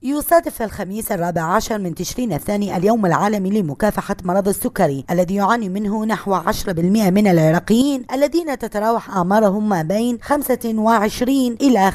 يصادف الخميس 14 من تشرين الثاني اليوم العالمي لمكافحة مرض السكري الذي يعاني منه نحو 10% من العراقيين الذين تتراوح أعمارهم ما بين 25 إلى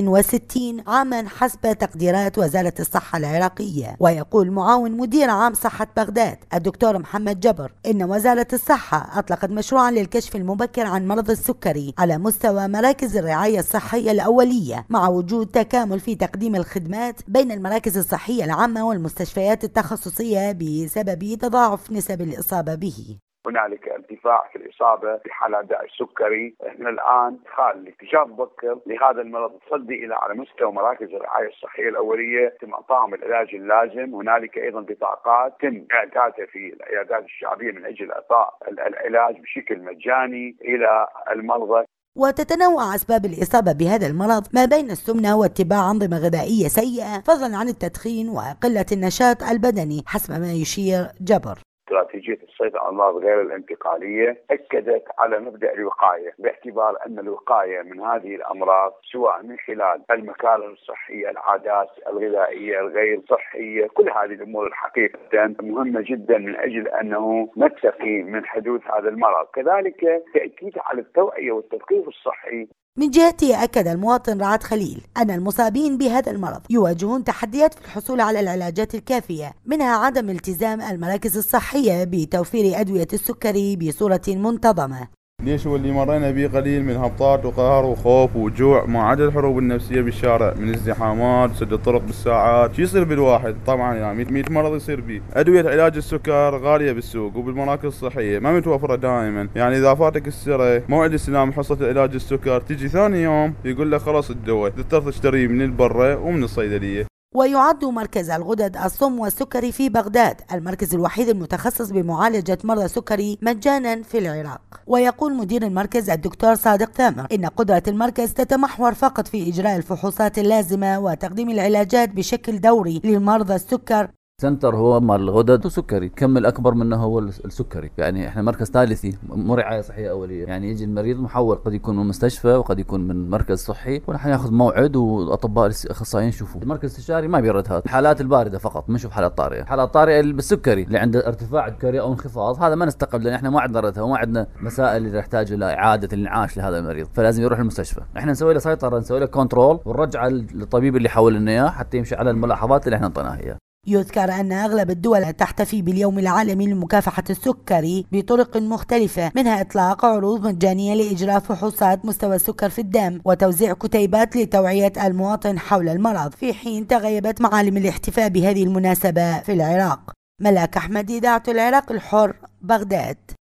65 عاما حسب تقديرات وزارة الصحة العراقية. ويقول معاون مدير عام صحة بغداد الدكتور محمد جبر إن وزارة الصحة أطلقت مشروعا للكشف المبكر عن مرض السكري على مستوى مراكز الرعاية الصحية الأولية، مع وجود تكامل في تقديم الخدمات بين المراكز الصحية العامة والمستشفيات التخصصية بسبب تضاعف نسب الإصابة به. هنالك ارتفاع في الإصابة في حالات داء السكري. احنا الآن ادخال الاكتشاف مبكر لهذا المرض تصدي إلى على مستوى مراكز الرعاية الصحية الأولية يتم إعطائهم العلاج اللازم. هنالك أيضا بطاقات تم إعدادها في العيادات الشعبية من أجل إعطاء العلاج بشكل مجاني إلى المرضى. وتتنوع أسباب الإصابة بهذا المرض ما بين السمنة واتباع أنظمة غذائية سيئة، فضلا عن التدخين وقلة النشاط البدني حسب ما يشير جبر. استراتيجية السيطرة على الأمراض غير الانتقالية أكدت على مبدأ الوقاية، باعتبار أن الوقاية من هذه الأمراض سواء من خلال المكارم الصحية، العادات الغذائية الغير صحية، كل هذه الأمور الحقيقة مهمة جدا من أجل أنه نتقي من حدوث هذا المرض. كذلك تأكيد على التوعية والتثقيف الصحي. من جهته أكد المواطن رعد خليل أن المصابين بهذا المرض يواجهون تحديات في الحصول على العلاجات الكافية، منها عدم التزام المراكز الصحية بتوفير أدوية السكري بصورة منتظمة. ليش واللي مرينا به قليل من هبطات وقهر وخوف وجوع، مع عدد الحروب النفسية بالشارع من ازدحامات سد الطرق بالساعات. شو يصير بالواحد؟ طبعا يعني 100 مرض يصير به. أدوية علاج السكر غالية بالسوق وبالمراكز الصحية ما متوفرة دائما، يعني إذا فاتك السرة موعد استلام حصة علاج السكر تجي ثاني يوم يقول لك خلاص الدواء تضطر تشتريه من البرة ومن الصيدلية. ويعد مركز الغدد الصم والسكري في بغداد المركز الوحيد المتخصص بمعالجة مرضى السكري مجانا في العراق. ويقول مدير المركز الدكتور صادق ثامر إن قدرة المركز تتمحور فقط في إجراء الفحوصات اللازمة وتقديم العلاجات بشكل دوري لمرضى السكر. سنتر هو مال الغدد وسكري، كم الأكبر منه هو السكري. يعني احنا مركز ثالثي مو رعاية صحية أولية، يعني يجي المريض محول قد يكون من مستشفى وقد يكون من مركز صحي ونحن ناخذ موعد وأطباء أخصائيين يشوفوه. المركز الاستشاري ما بيرد هذا، الحالات الباردة فقط، بنشوف حالات طارئة. حالات طارئة بالسكري اللي عنده ارتفاع السكري أو انخفاض هذا ما نستقبل، لأن احنا ما عندنا ردها وما عندنا مسائل اللي يحتاج إلى إعادة الإنعاش لهذا المريض، فلازم يروح المستشفى. احنا نسوي له سيطرة، نسوي له كنترول ونرجعه للطبيب اللي حول لنا إياه حتى يمشي على الملاحظات اللي احنا انطيناها إياه. يذكر أن أغلب الدول تحتفي باليوم العالمي لمكافحة السكري بطرق مختلفة، منها إطلاق عروض مجانية لإجراء فحوصات مستوى السكر في الدم وتوزيع كتيبات لتوعية المواطن حول المرض، في حين تغيبت معالم الاحتفاء بهذه المناسبة في العراق. ملاك أحمد، إذاعة العراق الحر، بغداد.